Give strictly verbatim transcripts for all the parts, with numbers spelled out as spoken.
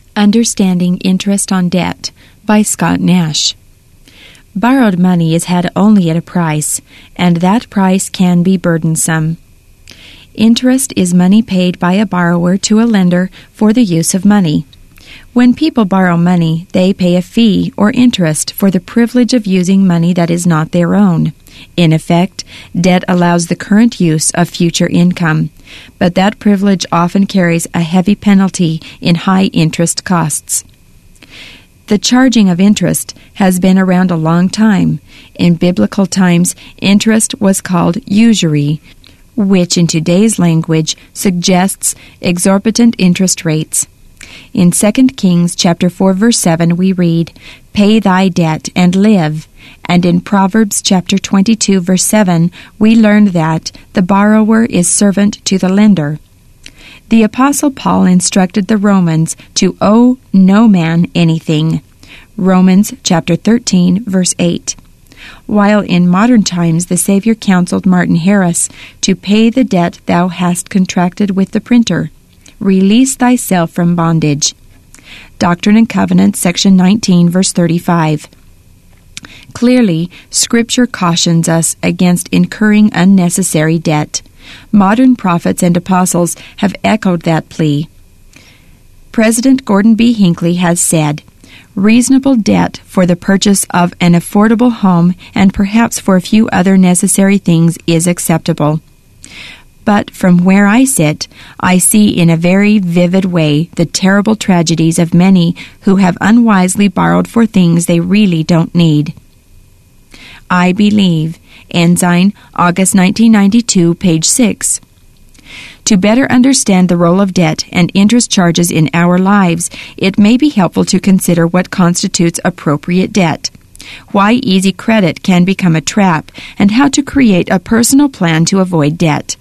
Understanding Interest on Debt by Scott Nash. Borrowed money is had only at a price, and that price can be burdensome. Interest is money paid by a borrower to a lender for the use of money. When people borrow money, they pay a fee or interest for the privilege of using money that is not their own. In effect, debt allows the current use of future income, but that privilege often carries a heavy penalty in high interest costs. The charging of interest has been around a long time. In biblical times, interest was called usury, which in today's language suggests exorbitant interest rates. In Second Kings chapter four verse seven we read, "Pay thy debt and live." And in Proverbs chapter twenty-two verse seven we learn that the borrower is servant to the lender. The Apostle Paul instructed the Romans to owe no man anything. Romans chapter thirteen verse eight. While in modern times the Savior counseled Martin Harris to pay the debt thou hast contracted with the printer. Release thyself from bondage. Doctrine and Covenants, section nineteen, verse thirty-five. Clearly, Scripture cautions us against incurring unnecessary debt. Modern prophets and apostles have echoed that plea. President Gordon B. Hinckley has said, "Reasonable debt for the purchase of an affordable home and perhaps for a few other necessary things is acceptable." But from where I sit, I see in a very vivid way the terrible tragedies of many who have unwisely borrowed for things they really don't need. I Believe, Ensign, August nineteen ninety-two, page six. To better understand the role of debt and interest charges in our lives, it may be helpful to consider what constitutes appropriate debt, why easy credit can become a trap, and how to create a personal plan to avoid debt.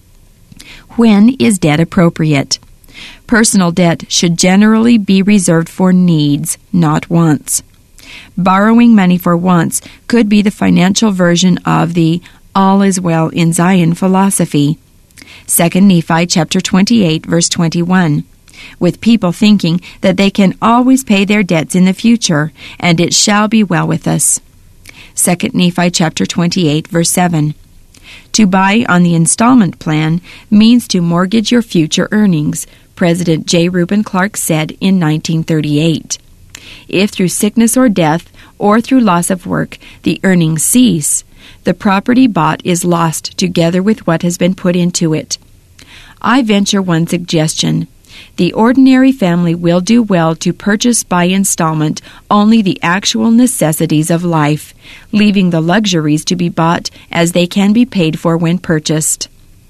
When is debt appropriate? Personal debt should generally be reserved for needs, not wants. Borrowing money for wants could be the financial version of the all is well in Zion philosophy. Second Nephi chapter twenty-eight verse twenty-one. With people thinking that they can always pay their debts in the future, and it shall be well with us. Second Nephi chapter twenty-eight verse seven. To buy on the installment plan means to mortgage your future earnings, President J. Reuben Clark said in nineteen thirty-eight. If through sickness or death, or through loss of work, the earnings cease, the property bought is lost together with what has been put into it. I venture one suggestion. The ordinary family will do well to purchase by installment only the actual necessities of life, leaving the luxuries to be bought as they can be paid for when purchased.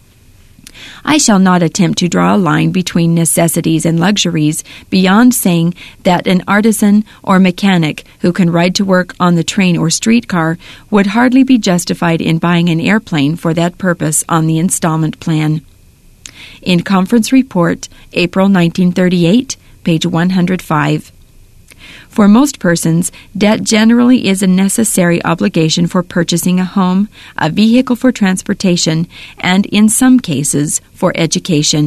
I shall not attempt to draw a line between necessities and luxuries beyond saying that an artisan or mechanic who can ride to work on the train or streetcar would hardly be justified in buying an airplane for that purpose on the installment plan. In Conference Report, April nineteen thirty-eight, page one hundred five. For most persons, debt generally is a necessary obligation for purchasing a home, a vehicle for transportation, and in some cases, for education.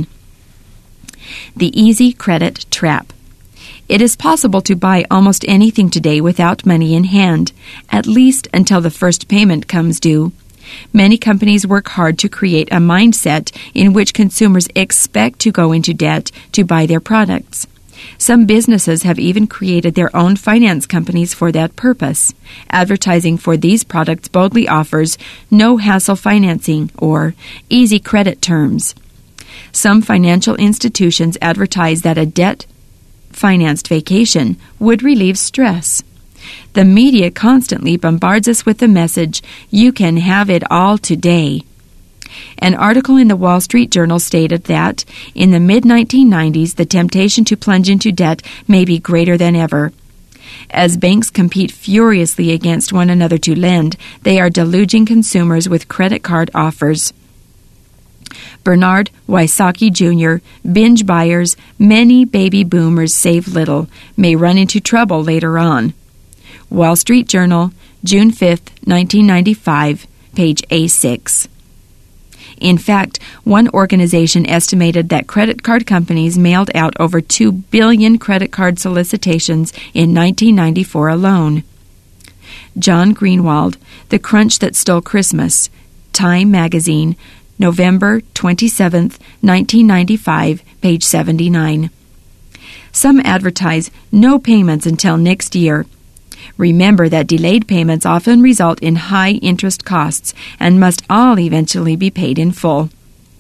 The easy credit trap. It is possible to buy almost anything today without money in hand, at least until the first payment comes due. Many companies work hard to create a mindset in which consumers expect to go into debt to buy their products. Some businesses have even created their own finance companies for that purpose. Advertising for these products boldly offers no-hassle financing or easy credit terms. Some financial institutions advertise that a debt-financed vacation would relieve stress. The media constantly bombards us with the message, "You can have it all today." An article in the Wall Street Journal stated that, in the mid nineteen nineties, the temptation to plunge into debt may be greater than ever. As banks compete furiously against one another to lend, they are deluging consumers with credit card offers. Bernard Wysocki Junior, binge buyers, many baby boomers save little, may run into trouble later on. Wall Street Journal, June fifth, nineteen ninety-five, page A six. In fact, one organization estimated that credit card companies mailed out over two billion credit card solicitations in nineteen ninety-four alone. John Greenwald, The Crunch That Stole Christmas, Time Magazine, November twenty-seventh, nineteen ninety-five, page seventy-nine. Some advertise no payments until next year. Remember that delayed payments often result in high interest costs and must all eventually be paid in full.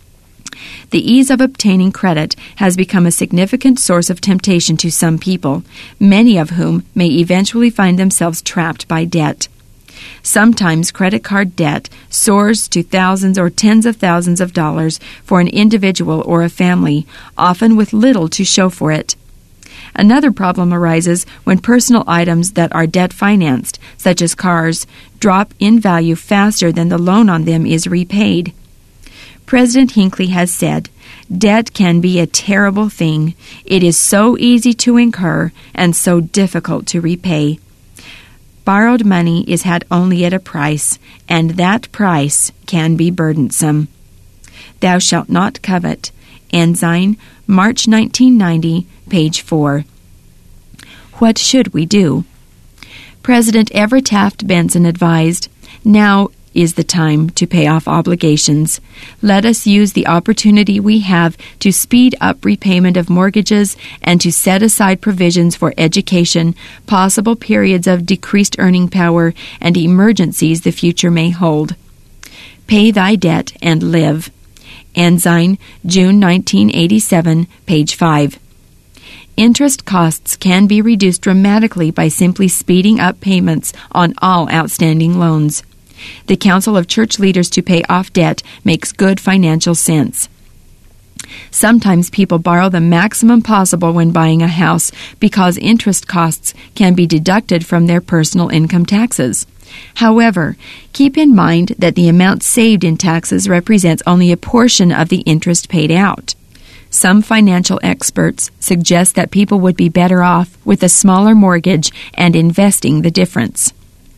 The ease of obtaining credit has become a significant source of temptation to some people, many of whom may eventually find themselves trapped by debt. Sometimes credit card debt soars to thousands or tens of thousands of dollars for an individual or a family, often with little to show for it. Another problem arises when personal items that are debt-financed, such as cars, drop in value faster than the loan on them is repaid. President Hinckley has said, "Debt can be a terrible thing. It is so easy to incur and so difficult to repay. Borrowed money is had only at a price, and that price can be burdensome." Thou Shalt Not Covet. Ensign, March nineteen ninety, page four. What should we do? President Everett Taft Benson advised, "Now is the time to pay off obligations. Let us use the opportunity we have to speed up repayment of mortgages and to set aside provisions for education, possible periods of decreased earning power, and emergencies the future may hold. Pay thy debt and live." Ensign, June nineteen eighty-seven, page five. Interest costs can be reduced dramatically by simply speeding up payments on all outstanding loans. The Council of Church Leaders to Pay Off Debt makes good financial sense. Sometimes people borrow the maximum possible when buying a house because interest costs can be deducted from their personal income taxes. However, keep in mind that the amount saved in taxes represents only a portion of the interest paid out. Some financial experts suggest that people would be better off with a smaller mortgage and investing the difference.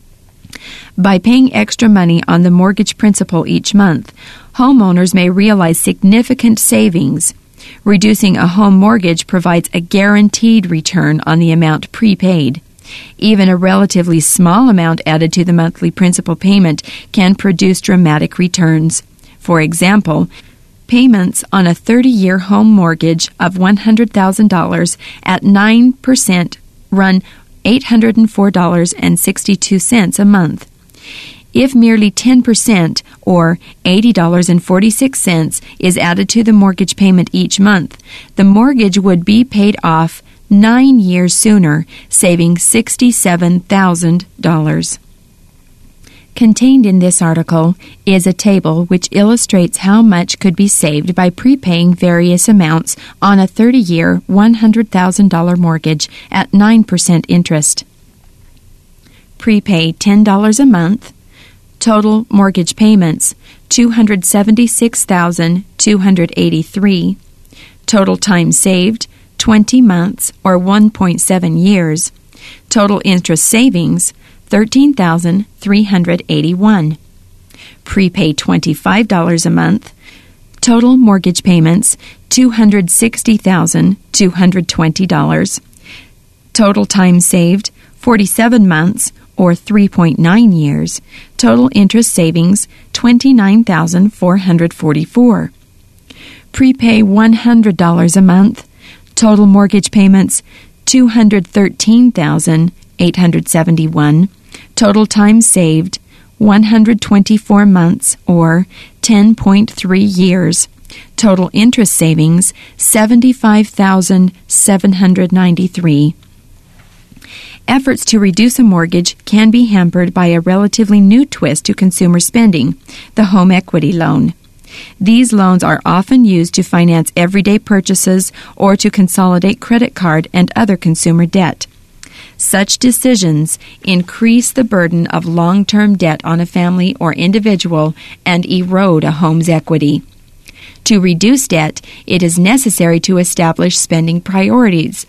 By paying extra money on the mortgage principal each month, homeowners may realize significant savings. Reducing a home mortgage provides a guaranteed return on the amount prepaid. Even a relatively small amount added to the monthly principal payment can produce dramatic returns. For example, payments on a thirty-year home mortgage of one hundred thousand dollars at nine percent run eight hundred four dollars and sixty-two cents a month. If merely ten percent, or eighty dollars and forty-six cents, is added to the mortgage payment each month, the mortgage would be paid off nine years sooner, saving sixty-seven thousand dollars. Contained in this article is a table which illustrates how much could be saved by prepaying various amounts on a thirty-year, one hundred thousand dollars mortgage at nine percent interest. Prepay ten dollars a month. Total mortgage payments, two hundred seventy-six thousand two hundred eighty-three dollars. Total time saved, twenty months or one point seven years. Total interest savings, thirteen thousand three hundred eighty-one dollars. Prepay twenty-five dollars a month. Total mortgage payments, two hundred sixty thousand two hundred twenty dollars. Total time saved, forty-seven months or three point nine years. Total interest savings, twenty-nine thousand four hundred forty-four dollars. Prepay one hundred dollars a month. Total mortgage payments, two hundred thirteen thousand eight hundred seventy-one dollars. Total time saved, one hundred twenty-four months or ten point three years. Total interest savings, seventy-five thousand seven hundred ninety-three dollars. Efforts to reduce a mortgage can be hampered by a relatively new twist to consumer spending, the home equity loan. These loans are often used to finance everyday purchases or to consolidate credit card and other consumer debt. Such decisions increase the burden of long-term debt on a family or individual and erode a home's equity. To reduce debt, it is necessary to establish spending priorities.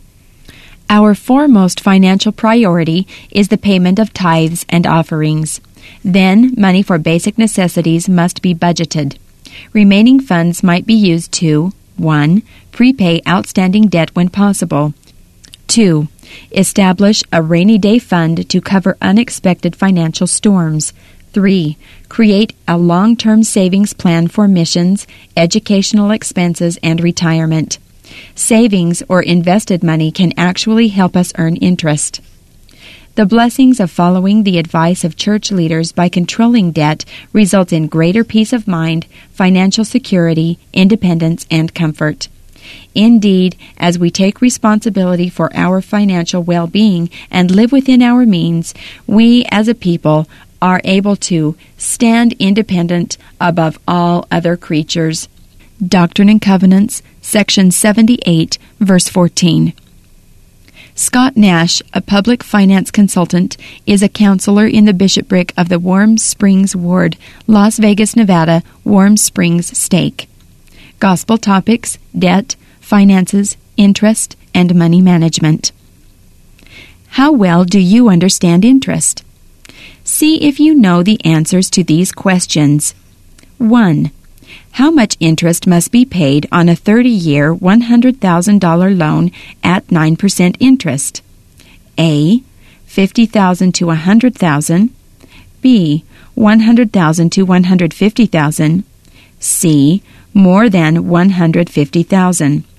Our foremost financial priority is the payment of tithes and offerings. Then, money for basic necessities must be budgeted. Remaining funds might be used to one. Prepay outstanding debt when possible. two. Establish a rainy day fund to cover unexpected financial storms. three. Create a long-term savings plan for missions, educational expenses, and retirement. Savings or invested money can actually help us earn interest. The blessings of following the advice of church leaders by controlling debt result in greater peace of mind, financial security, independence, and comfort. Indeed, as we take responsibility for our financial well-being and live within our means, we as a people are able to stand independent above all other creatures. Doctrine and Covenants, section seventy-eight, verse fourteen. Scott Nash, a public finance consultant, is a counselor in the bishopric of the Warm Springs Ward, Las Vegas, Nevada, Warm Springs Stake. Gospel topics: debt, finances, interest, and money management. How well do you understand interest? See if you know the answers to these questions. one. How much interest must be paid on a thirty-year, one hundred thousand dollars loan at nine percent interest? A. fifty thousand dollars to one hundred thousand dollars. B. one hundred thousand dollars to one hundred fifty thousand dollars. C. More than one hundred fifty thousand dollars.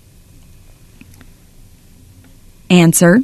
Answer: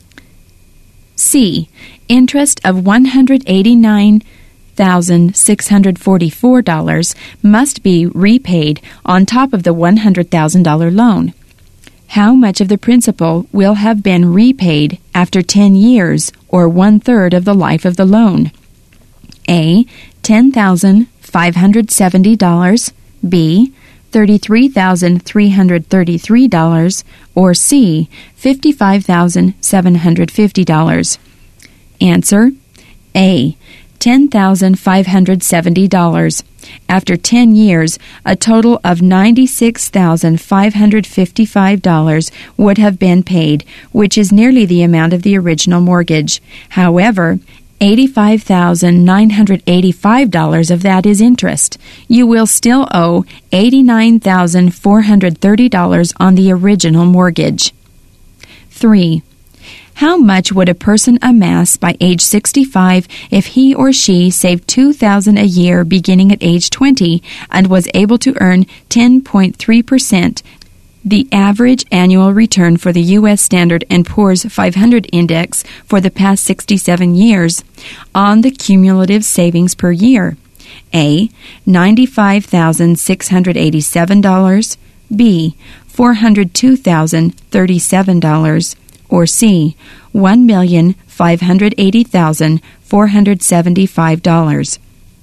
C. Interest of one hundred eighty-nine thousand six hundred forty-four dollars must be repaid on top of the one hundred thousand dollars loan. How much of the principal will have been repaid after ten years, or one-third of the life of the loan? A. ten thousand five hundred seventy dollars. B. thirty-three thousand three hundred thirty-three dollars. Or C. fifty-five thousand seven hundred fifty dollars. Answer: A. ten thousand five hundred seventy dollars. After ten years, a total of ninety-six thousand five hundred fifty-five dollars would have been paid, which is nearly the amount of the original mortgage. However, eighty-five thousand nine hundred eighty-five dollars of that is interest. You will still owe eighty-nine thousand four hundred thirty dollars on the original mortgage. three. How much would a person amass by age sixty-five if he or she saved two thousand dollars a year beginning at age twenty and was able to earn ten point three percent, the average annual return for the U S Standard and Poor's five hundred index for the past sixty-seven years, on the cumulative savings per year? A. ninety-five thousand six hundred eighty-seven dollars. B. four hundred two thousand thirty-seven dollars. Or C. one million five hundred eighty thousand four hundred seventy-five dollars.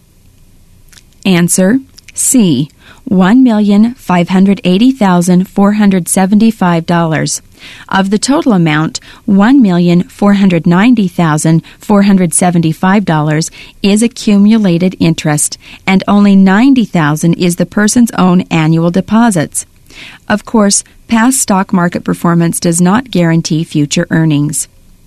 Answer: C. one million five hundred eighty thousand four hundred seventy-five dollars. Of the total amount, one million four hundred ninety thousand four hundred seventy-five dollars is accumulated interest, and only ninety thousand dollars is the person's own annual deposits. Of course, past stock market performance does not guarantee future earnings.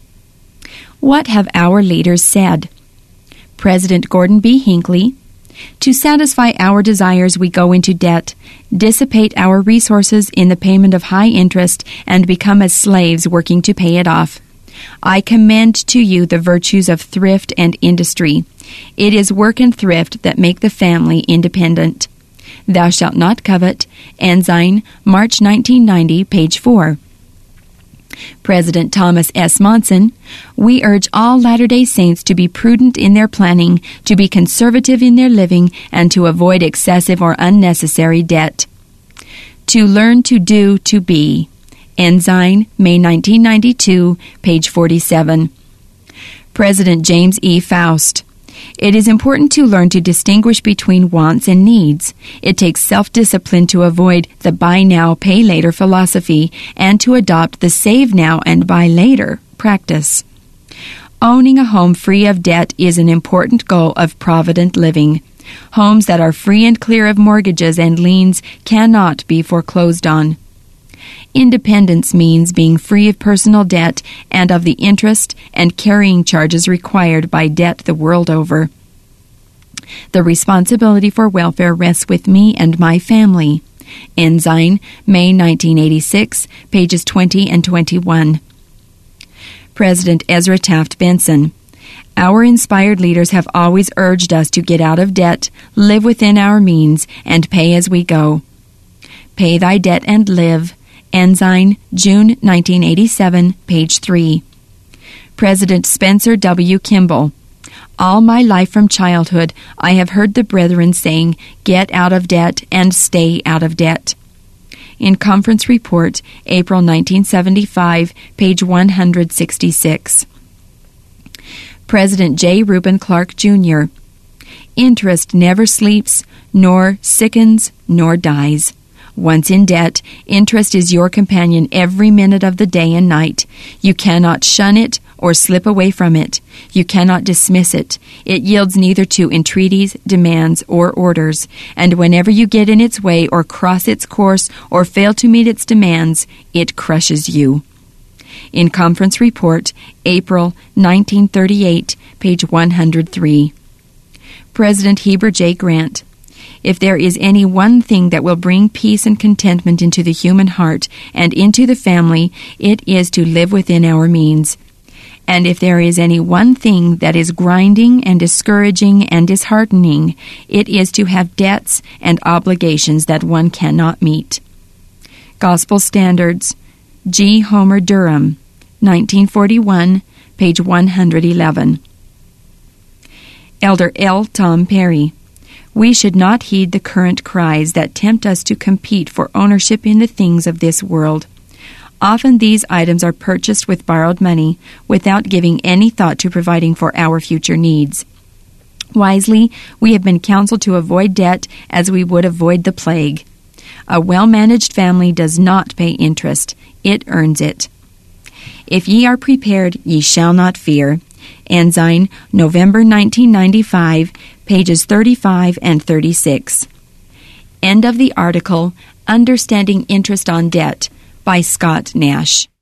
What have our leaders said? President Gordon B. Hinckley: to satisfy our desires, we go into debt, dissipate our resources in the payment of high interest, and become as slaves working to pay it off. I commend to you the virtues of thrift and industry. It is work and thrift that make the family independent. Thou shalt not covet. Ensign, March nineteen ninety, page four. President Thomas S. Monson: we urge all Latter-day Saints to be prudent in their planning, to be conservative in their living, and to avoid excessive or unnecessary debt. To learn to do to be. Ensign, May nineteen ninety-two, page forty-seven. President James E. Faust: it is important to learn to distinguish between wants and needs. It takes self-discipline to avoid the buy now, pay later philosophy and to adopt the save now and buy later practice. Owning a home free of debt is an important goal of provident living. Homes that are free and clear of mortgages and liens cannot be foreclosed on. Independence means being free of personal debt and of the interest and carrying charges required by debt the world over. The responsibility for welfare rests with me and my family. Ensign, May nineteen eighty-six, pages twenty and twenty-one. President Ezra Taft Benson. Our inspired leaders have always urged us to get out of debt, live within our means, and pay as we go. Pay thy debt and live. Ensign, June nineteen eighty-seven, page three. President Spencer W. Kimball. All my life from childhood, I have heard the brethren saying, get out of debt and stay out of debt. In Conference Report, April nineteen seventy-five, page one hundred sixty-six. President J. Reuben Clark, Junior Interest never sleeps, nor sickens, nor dies. Once in debt, interest is your companion every minute of the day and night. You cannot shun it or slip away from it. You cannot dismiss it. It yields neither to entreaties, demands, or orders, and whenever you get in its way or cross its course or fail to meet its demands, it crushes you. In Conference Report, April nineteen thirty-eight, page one hundred three. President Heber J. Grant. If there is any one thing that will bring peace and contentment into the human heart and into the family, it is to live within our means. And if there is any one thing that is grinding and discouraging and disheartening, it is to have debts and obligations that one cannot meet. Gospel Standards, G. Homer Durham, nineteen forty-one, page one hundred eleven. Elder L. Tom Perry. We should not heed the current cries that tempt us to compete for ownership in the things of this world. Often these items are purchased with borrowed money without giving any thought to providing for our future needs. Wisely, we have been counseled to avoid debt as we would avoid the plague. A well-managed family does not pay interest. It earns it. If ye are prepared, ye shall not fear. Ensign, November nineteen ninety-five, pages thirty-five and thirty-six. End of the article, Understanding Interest on Debt, by Scott Nash.